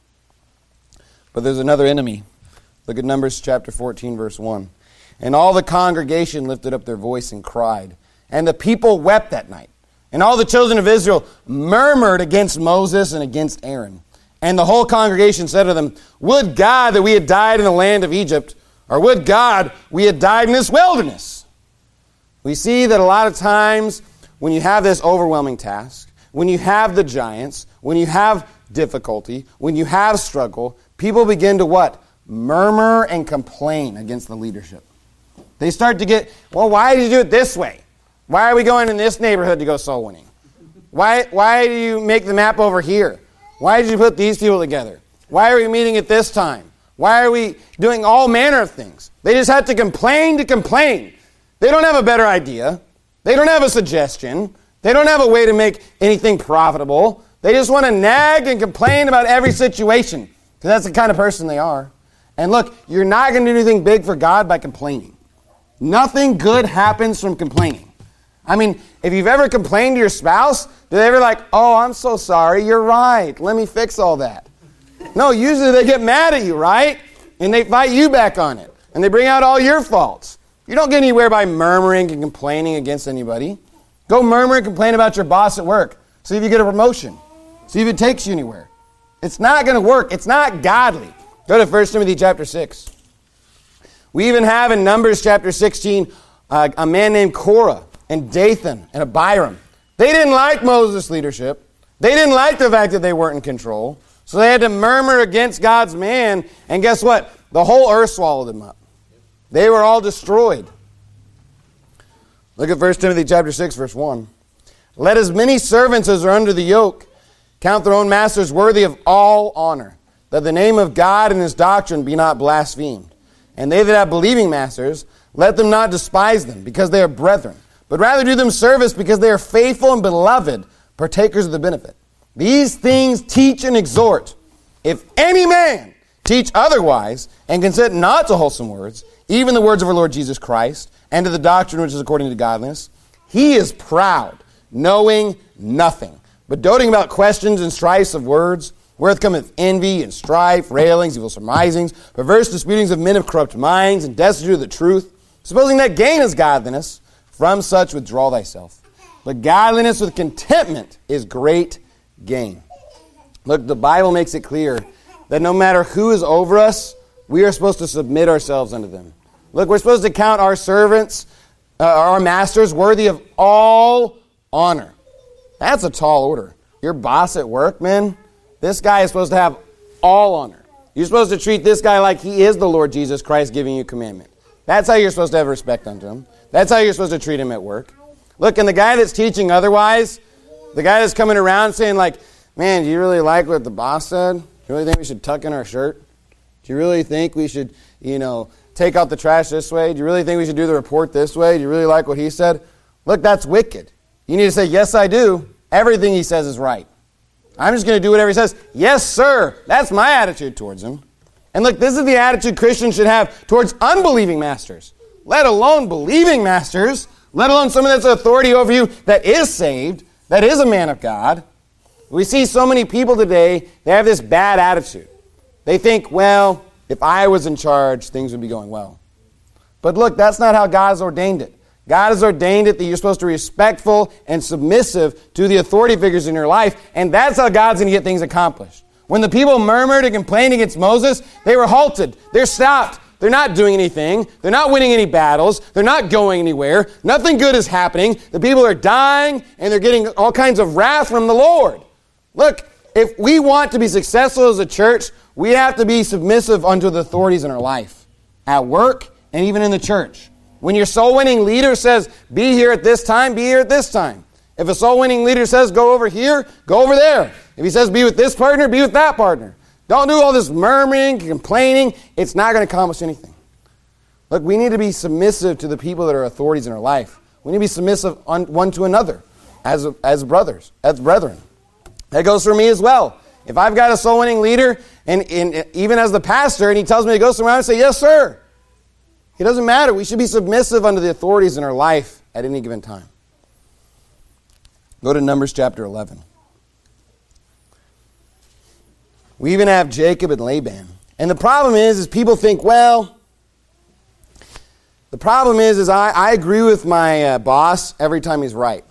But there's another enemy. Look at Numbers chapter fourteen, verse one. And all the congregation lifted up their voice and cried. And the people wept that night. And all the children of Israel murmured against Moses and against Aaron. And the whole congregation said to them, would God that we had died in the land of Egypt, or would God we had died in this wilderness? We see that a lot of times when you have this overwhelming task, when you have the giants, when you have difficulty, when you have struggle, people begin to what? Murmur and complain against the leadership. They start to get, well, why did you do it this way? Why are we going in this neighborhood to go soul winning? Why, why do you make the map over here? Why did you put these people together? Why are we meeting at this time? Why are we doing all manner of things? They just have to complain to complain. They don't have a better idea. They don't have a suggestion. They don't have a way to make anything profitable. They just want to nag and complain about every situation because that's the kind of person they are. And look, you're not going to do anything big for God by complaining. Nothing good happens from complaining. I mean, if you've ever complained to your spouse, do they ever like, oh, I'm so sorry, you're right, let me fix all that? No, usually they get mad at you, right? And they fight you back on it. And they bring out all your faults. You don't get anywhere by murmuring and complaining against anybody. Go murmur and complain about your boss at work. See if you get a promotion. See if it takes you anywhere. It's not going to work. It's not godly. Go to First Timothy chapter six. We even have in Numbers chapter sixteen uh, a man named Korah and Dathan and Abiram. They didn't like Moses' leadership. They didn't like the fact that they weren't in control. So they had to murmur against God's man. And guess what? The whole earth swallowed them up. They were all destroyed. Look at First Timothy chapter six, verse one. Let as many servants as are under the yoke count their own masters worthy of all honor, that the name of God and his doctrine be not blasphemed. And they that have believing masters, let them not despise them, because they are brethren, but rather do them service, because they are faithful and beloved, partakers of the benefit. These things teach and exhort. If any man teach otherwise, and consent not to wholesome words, even the words of our Lord Jesus Christ, and to the doctrine which is according to godliness, he is proud, knowing nothing, but doting about questions and strifes of words, wherewith cometh envy and strife, railings, evil surmisings, perverse disputings of men of corrupt minds, and destitute of the truth, supposing that gain is godliness. From such withdraw thyself. But godliness with contentment is great gain. Look, the Bible makes it clear that no matter who is over us, we are supposed to submit ourselves unto them. Look, we're supposed to count our servants, uh, our masters, worthy of all honor. That's a tall order. Your boss at work, man, this guy is supposed to have all honor. You're supposed to treat this guy like he is the Lord Jesus Christ giving you commandment. That's how you're supposed to have respect unto him. That's how you're supposed to treat him at work. Look, and the guy that's teaching otherwise, the guy that's coming around saying like, man, do you really like what the boss said? Do you really think we should tuck in our shirt? Do you really think we should, you know, take out the trash this way? Do you really think we should do the report this way? Do you really like what he said? Look, that's wicked. You need to say, yes, I do. Everything he says is right. I'm just going to do whatever he says. Yes, sir. That's my attitude towards him. And look, this is the attitude Christians should have towards unbelieving masters, let alone believing masters, let alone someone that's authority over you that is saved, that is a man of God. We see so many people today, they have this bad attitude. They think, well, if I was in charge, things would be going well. But look, that's not how God has ordained it. God has ordained it that you're supposed to be respectful and submissive to the authority figures in your life, and that's how God's going to get things accomplished. When the people murmured and complained against Moses, they were halted. They're stopped. They're not doing anything. They're not winning any battles. They're not going anywhere. Nothing good is happening. The people are dying, and they're getting all kinds of wrath from the Lord. Look, if we want to be successful as a church, we have to be submissive unto the authorities in our life, at work and even in the church. When your soul-winning leader says, be here at this time, be here at this time. If a soul-winning leader says, go over here, go over there. If he says, be with this partner, be with that partner. Don't do all this murmuring, complaining. It's not going to accomplish anything. Look, we need to be submissive to the people that are authorities in our life. We need to be submissive on, one to another as, as brothers, as brethren. That goes for me as well. If I've got a soul-winning leader, and, and even as the pastor, and he tells me to go somewhere, I say, yes, sir. It doesn't matter. We should be submissive unto the authorities in our life at any given time. Go to Numbers chapter eleven. We even have Jacob and Laban. And the problem is, is people think, well, the problem is, is I, I agree with my uh, boss every time he's right.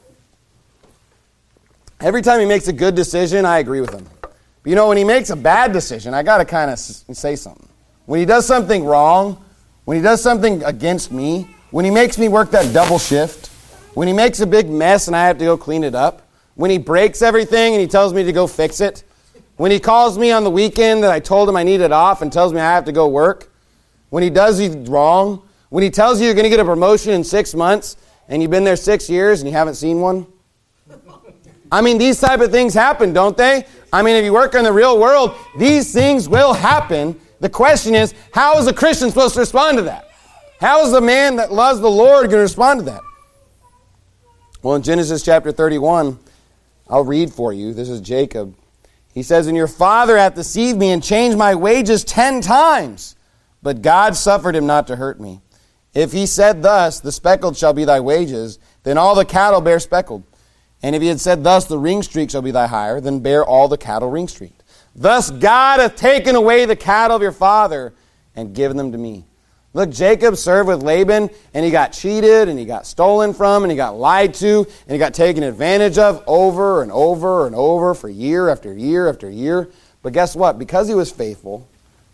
Every time he makes a good decision, I agree with him. But you know, when he makes a bad decision, I got to kind of s- say something. When he does something wrong, when he does something against me, when he makes me work that double shift, when he makes a big mess and I have to go clean it up, when he breaks everything and he tells me to go fix it, when he calls me on the weekend that I told him I needed off and tells me I have to go work, when he does you wrong, when he tells you you're going to get a promotion in six months and you've been there six years and you haven't seen one. I mean, these type of things happen, don't they? I mean, if you work in the real world, these things will happen. The question is, how is a Christian supposed to respond to that? How is the man that loves the Lord going to respond to that? Well, in Genesis chapter thirty-one, I'll read for you. This is Jacob. He says, and your father hath deceived me and changed my wages ten times. But God suffered him not to hurt me. If he said thus, the speckled shall be thy wages, then all the cattle bear speckled. And if he had said thus, the ring streak shall be thy hire, then bear all the cattle ring streaked. Thus God hath taken away the cattle of your father and given them to me. Look, Jacob served with Laban, and he got cheated, and he got stolen from, and he got lied to, and he got taken advantage of over and over and over for year after year after year. But guess what? Because he was faithful,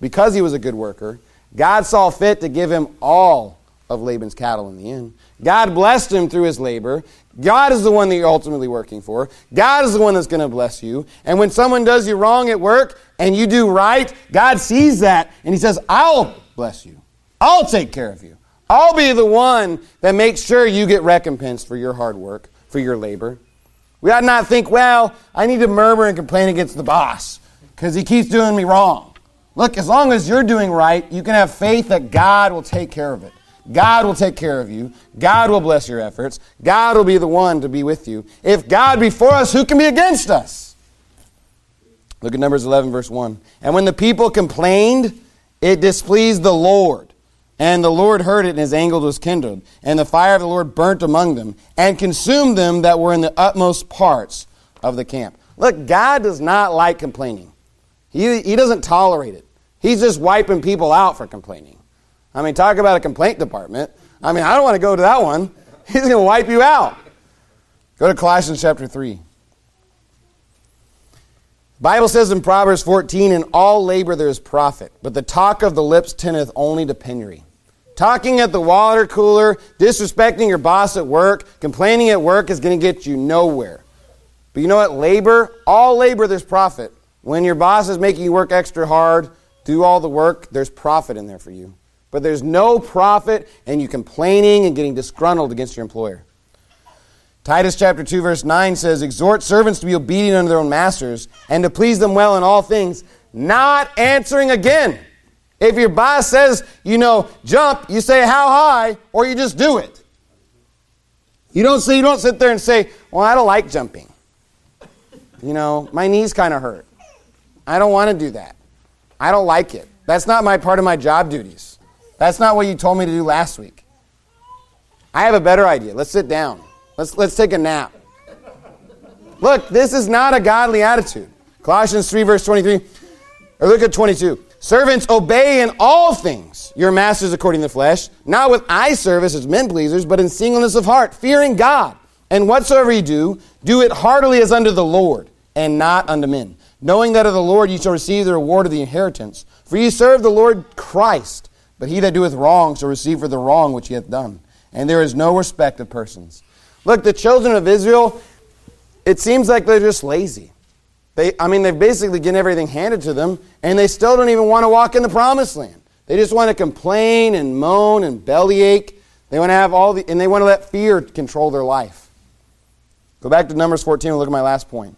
because he was a good worker, God saw fit to give him all of Laban's cattle in the end. God blessed him through his labor. God is the one that you're ultimately working for. God is the one that's going to bless you. And when someone does you wrong at work and you do right, God sees that and he says, I'll bless you. I'll take care of you. I'll be the one that makes sure you get recompensed for your hard work, for your labor. We ought not think, well, I need to murmur and complain against the boss because he keeps doing me wrong. Look, as long as you're doing right, you can have faith that God will take care of it. God will take care of you. God will bless your efforts. God will be the one to be with you. If God be for us, who can be against us? Look at Numbers eleven, verse one. And when the people complained, it displeased the Lord. And the Lord heard it, and his anger was kindled. And the fire of the Lord burnt among them, and consumed them that were in the utmost parts of the camp. Look, God does not like complaining. He, he doesn't tolerate it. He's just wiping people out for complaining. I mean, talk about a complaint department. I mean, I don't want to go to that one. He's going to wipe you out. Go to Colossians chapter three. The Bible says in Proverbs fourteen, in all labor there is profit, but the talk of the lips tendeth only to penury. Talking at the water cooler, disrespecting your boss at work, complaining at work is going to get you nowhere. But you know what? Labor, all labor there's profit. When your boss is making you work extra hard, do all the work, there's profit in there for you. But there's no profit in you complaining and getting disgruntled against your employer. Titus chapter two verse nine says, exhort servants to be obedient unto their own masters and to please them well in all things, not answering again. If your boss says, you know, jump, you say how high, or you just do it. You don't say, you don't sit there and say, well, I don't like jumping. You know, my knees kind of hurt. I don't want to do that. I don't like it. That's not my part of my job duties. That's not what you told me to do last week. I have a better idea. Let's sit down. Let's let's take a nap. Look, this is not a godly attitude. Colossians three verse twenty-three, or look at twenty-two. Servants, obey in all things your masters according to the flesh, not with eye service as men pleasers, but in singleness of heart, fearing God. And whatsoever you do, do it heartily as unto the Lord, and not unto men, knowing that of the Lord ye shall receive the reward of the inheritance. For ye serve the Lord Christ, but he that doeth wrong shall receive for the wrong which he hath done. And there is no respect of persons. Look, the children of Israel, it seems like they're just lazy. They, I mean, they've basically getting everything handed to them, and they still don't even want to walk in the promised land. They just want to complain and moan and bellyache. They want to have all the, and they want to let fear control their life. Go back to Numbers fourteen and look at my last point.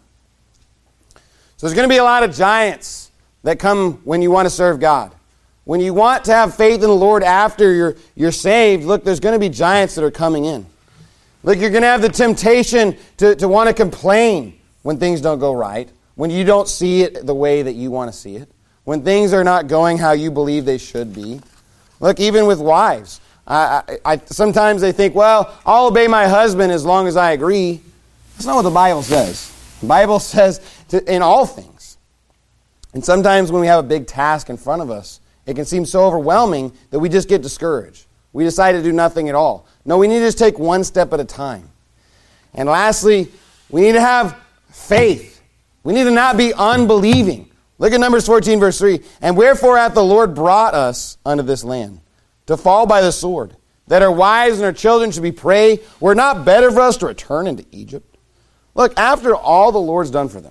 So there's going to be a lot of giants that come when you want to serve God. When you want to have faith in the Lord after you're, you're saved, look, there's going to be giants that are coming in. Look, you're going to have the temptation to, to want to complain when things don't go right, when you don't see it the way that you want to see it, when things are not going how you believe they should be. Look, even with wives. I, I, I, sometimes they think, well, I'll obey my husband as long as I agree. That's not what the Bible says. The Bible says to, in all things. And sometimes when we have a big task in front of us, it can seem so overwhelming that we just get discouraged. We decide to do nothing at all. No, we need to just take one step at a time. And lastly, we need to have faith. We need to not be unbelieving. Look at Numbers fourteen, verse three. And wherefore hath the Lord brought us unto this land, to fall by the sword, that our wives and our children should be prey? Were it not better for us to return into Egypt? Look, after all the Lord's done for them,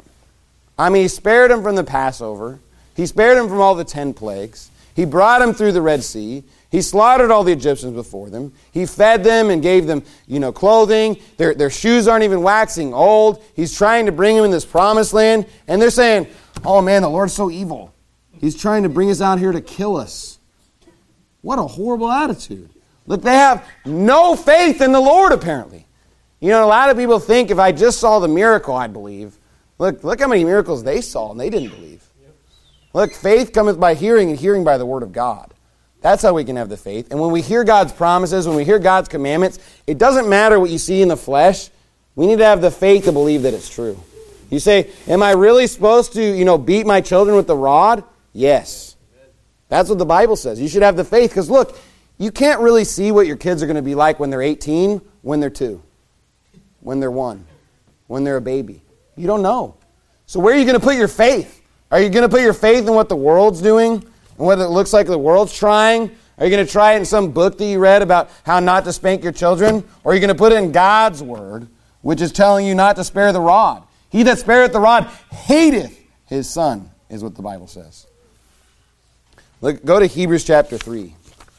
I mean, he spared them from the Passover. He spared them from all the ten plagues. He brought them through the Red Sea. He slaughtered all the Egyptians before them. He fed them and gave them, you know, clothing. Their, their shoes aren't even waxing old. He's trying to bring them in this promised land. And they're saying, oh man, the Lord's so evil. He's trying to bring us out here to kill us. What a horrible attitude. Look, they have no faith in the Lord, apparently. You know, a lot of people think if I just saw the miracle, I'd believe. Look, look how many miracles they saw and they didn't believe. Look, faith cometh by hearing, and hearing by the word of God. That's how we can have the faith. And when we hear God's promises, when we hear God's commandments, it doesn't matter what you see in the flesh. We need to have the faith to believe that it's true. You say, am I really supposed to, you know, beat my children with the rod? Yes. That's what the Bible says. You should have the faith. Because look, you can't really see what your kids are going to be like when they're eighteen, when they're two, when they're one, when they're a baby. You don't know. So where are you going to put your faith? Are you going to put your faith in what the world's doing? and what it looks like the world's trying? Are you going to try it in some book that you read about how not to spank your children? Or are you going to put it in God's word, which is telling you not to spare the rod? He that spareth the rod hateth his son, is what the Bible says. Look, go to Hebrews chapter three.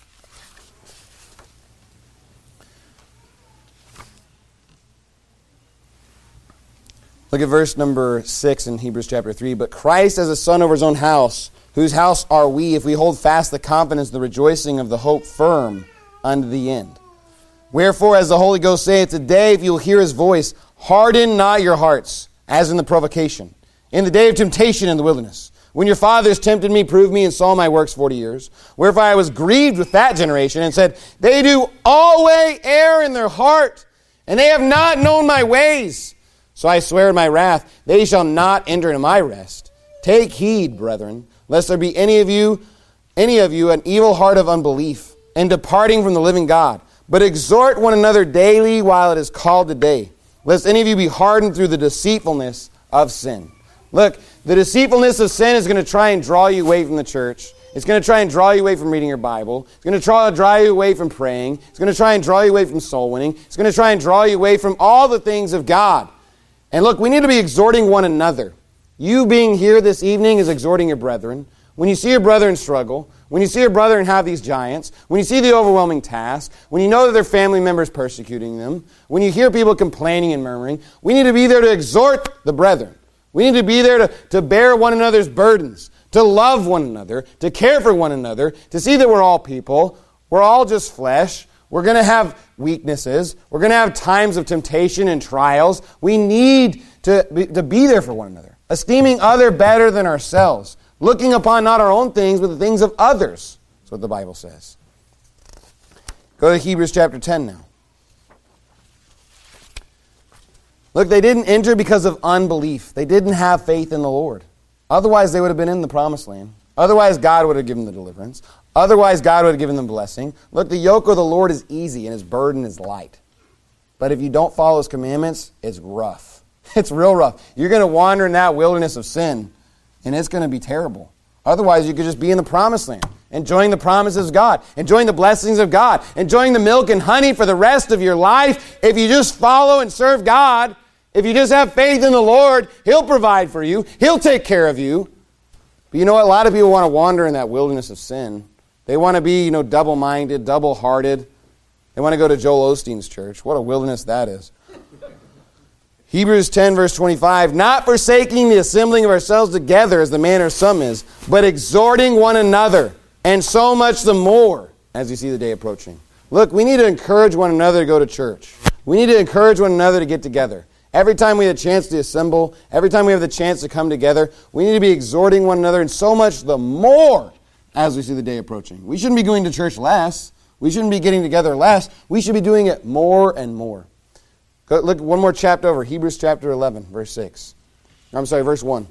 Look at verse number six in Hebrews chapter three. But Christ as a son over his own house, whose house are we, if we hold fast the confidence, the rejoicing of the hope firm unto the end. Wherefore, as the Holy Ghost saith, today, if you will hear his voice, harden not your hearts, as in the provocation, in the day of temptation in the wilderness, when your fathers tempted me, proved me, and saw my works forty years. Wherefore I was grieved with that generation, and said, they do always err in their heart, and they have not known my ways. So I swear in my wrath, they shall not enter into my rest. Take heed, brethren, lest there be any of you, any of you, an evil heart of unbelief, and departing from the living God. But exhort one another daily while it is called today, lest any of you be hardened through the deceitfulness of sin. Look, the deceitfulness of sin is going to try and draw you away from the church. It's going to try and draw you away from reading your Bible. It's going to try to draw you away from praying. It's going to try and draw you away from soul winning. It's going to try and draw you away from all the things of God. And look, we need to be exhorting one another. You being here this evening is exhorting your brethren. When you see your brethren struggle, when you see your brethren have these giants, when you see the overwhelming task, when you know that their family members persecuting them, when you hear people complaining and murmuring, we need to be there to exhort the brethren. We need to be there to, to bear one another's burdens, to love one another, to care for one another, to see that we're all people. We're all just flesh. We're going to have weaknesses. We're going to have times of temptation and trials. We need to be, to be there for one another, esteeming other better than ourselves, looking upon not our own things, but the things of others. That's what the Bible says. Go to Hebrews chapter ten now. Look, they didn't enter because of unbelief. They didn't have faith in the Lord. Otherwise, they would have been in the promised land. Otherwise, God would have given them the deliverance. Otherwise, God would have given them blessing. Look, the yoke of the Lord is easy and his burden is light. But if you don't follow his commandments, it's rough. It's real rough. You're going to wander in that wilderness of sin, and it's going to be terrible. Otherwise, you could just be in the promised land, enjoying the promises of God, enjoying the blessings of God, enjoying the milk and honey for the rest of your life. If you just follow and serve God, if you just have faith in the Lord, he'll provide for you. He'll take care of you. But you know what? A lot of people want to wander in that wilderness of sin. They want to be, you know, double-minded, double-hearted. They want to go to Joel Osteen's church. What a wilderness that is. Hebrews ten, verse twenty-five, not forsaking the assembling of ourselves together as the manner of some is, but exhorting one another, and so much the more as you see the day approaching. Look, we need to encourage one another to go to church. We need to encourage one another to get together. Every time we have a chance to assemble, every time we have the chance to come together, we need to be exhorting one another, and so much the more as we see the day approaching. We shouldn't be going to church less. We shouldn't be getting together less. We should be doing it more and more. Go, look one more chapter over, Hebrews chapter eleven, verse six. I'm sorry, verse one.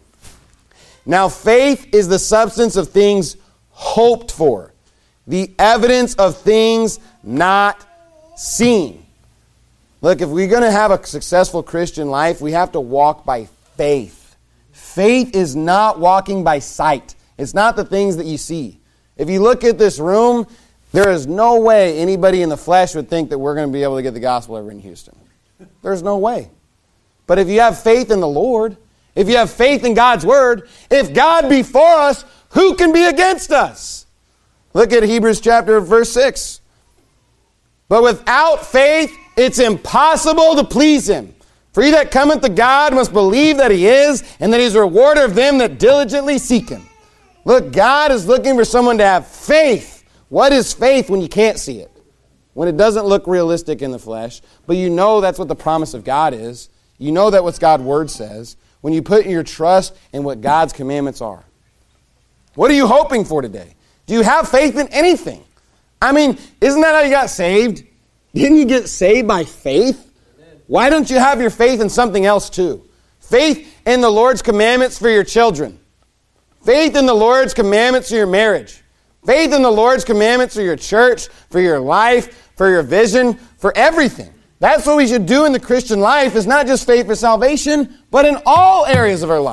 Now faith is the substance of things hoped for, the evidence of things not seen. Look, if we're going to have a successful Christian life, we have to walk by faith. Faith is not walking by sight. It's not the things that you see. If you look at this room, there is no way anybody in the flesh would think that we're going to be able to get the gospel over in Houston. There's no way. But if you have faith in the Lord, if you have faith in God's word, if God be for us, who can be against us? Look at Hebrews chapter verse six. But without faith, it's impossible to please him. For he that cometh to God must believe that he is, and that he is a rewarder of them that diligently seek him. Look, God is looking for someone to have faith. What is faith when you can't see it? When it doesn't look realistic in the flesh, but you know that's what the promise of God is. You know that what God's word says. When you put your trust in what God's commandments are. What are you hoping for today? Do you have faith in anything? I mean, isn't that how you got saved? Didn't you get saved by faith? Why don't you have your faith in something else too? Faith in the Lord's commandments for your children. Faith in the Lord's commandments for your marriage. Faith in the Lord's commandments for your church, for your life, for your vision, for everything. That's what we should do in the Christian life, is not just faith for salvation, but in all areas of our life.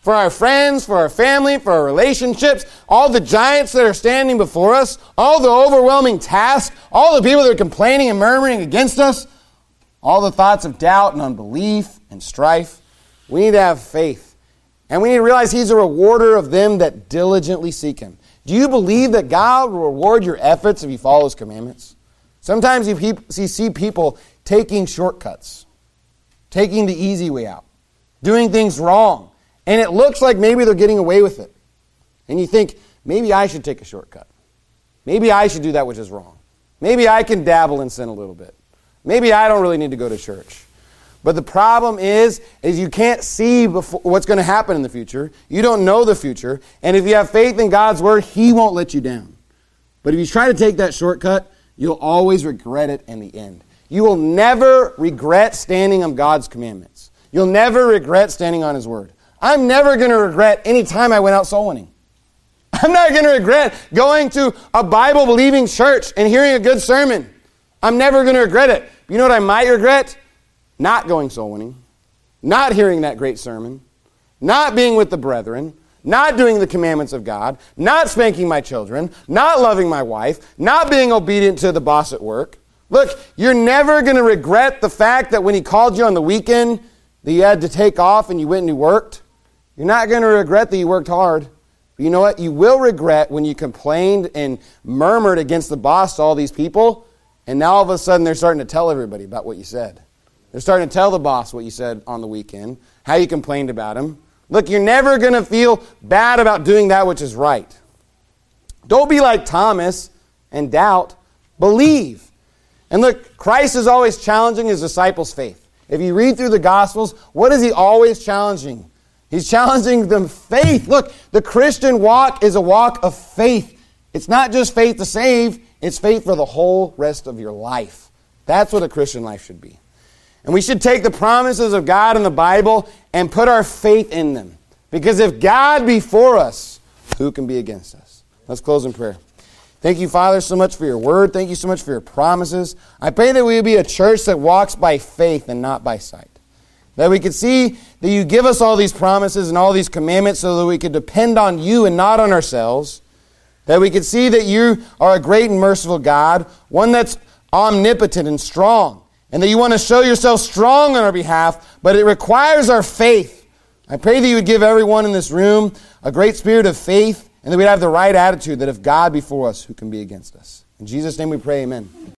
for our friends, for our family, for our relationships, all the giants that are standing before us, all the overwhelming tasks, all the people that are complaining and murmuring against us, all the thoughts of doubt and unbelief and strife. We need to have faith. And we need to realize He's a rewarder of them that diligently seek Him. Do you believe that God will reward your efforts if you follow His commandments? Sometimes you, peop- you see people taking shortcuts, taking the easy way out, doing things wrong. And it looks like maybe they're getting away with it. And you think, maybe I should take a shortcut. Maybe I should do that which is wrong. Maybe I can dabble in sin a little bit. Maybe I don't really need to go to church. But the problem is, is you can't see before what's going to happen in the future. You don't know the future. And if you have faith in God's Word, He won't let you down. But if you try to take that shortcut, you'll always regret it in the end. You will never regret standing on God's commandments. You'll never regret standing on His Word. I'm never going to regret any time I went out soul winning. I'm not going to regret going to a Bible-believing church and hearing a good sermon. I'm never going to regret it. You know what I might regret? Not going soul winning, not hearing that great sermon, not being with the brethren, not doing the commandments of God, not spanking my children, not loving my wife, not being obedient to the boss at work. Look, you're never going to regret the fact that when He called you on the weekend that you had to take off and you went and you worked. You're not going to regret that you worked hard. But you know what? You will regret when you complained and murmured against the boss to all these people, and now all of a sudden they're starting to tell everybody about what you said. They're starting to tell the boss what you said on the weekend, how you complained about him. Look, you're never going to feel bad about doing that which is right. Don't be like Thomas and doubt. Believe. And look, Christ is always challenging His disciples' faith. If you read through the Gospels, what is He always challenging? He's challenging them faith. Look, the Christian walk is a walk of faith. It's not just faith to save, it's faith for the whole rest of your life. That's what a Christian life should be. And we should take the promises of God in the Bible and put our faith in them. Because if God be for us, who can be against us? Let's close in prayer. Thank you, Father, so much for your word. Thank you so much for your promises. I pray that we would be a church that walks by faith and not by sight. That we could see that you give us all these promises and all these commandments so that we could depend on you and not on ourselves. That we could see that you are a great and merciful God, one that's omnipotent and strong. And that you want to show yourself strong on our behalf, but it requires our faith. I pray that you would give everyone in this room a great spirit of faith, and that we'd have the right attitude that if God be for us, who can be against us? In Jesus' name we pray, amen.